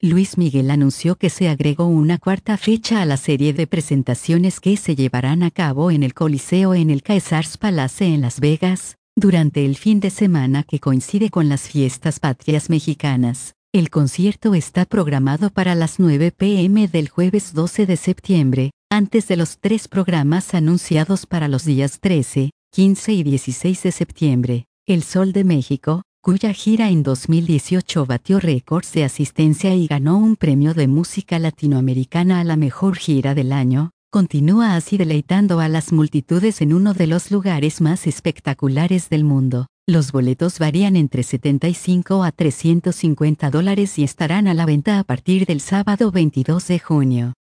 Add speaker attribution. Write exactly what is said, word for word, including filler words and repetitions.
Speaker 1: Luis Miguel anunció que se agregó una cuarta fecha a la serie de presentaciones que se llevarán a cabo en el Coliseo en el Caesars Palace en Las Vegas, durante el fin de semana que coincide con las fiestas patrias mexicanas. El concierto está programado para las nueve p m del jueves doce de septiembre, antes de los tres programas anunciados para los días trece, quince y dieciséis de septiembre. El Sol de México, cuya gira en dos mil dieciocho batió récords de asistencia y ganó un premio de música latinoamericana a la mejor gira del año, continúa así deleitando a las multitudes en uno de los lugares más espectaculares del mundo. Los boletos varían entre setenta y cinco a trescientos cincuenta dólares y estarán a la venta a partir del sábado veintidós de junio.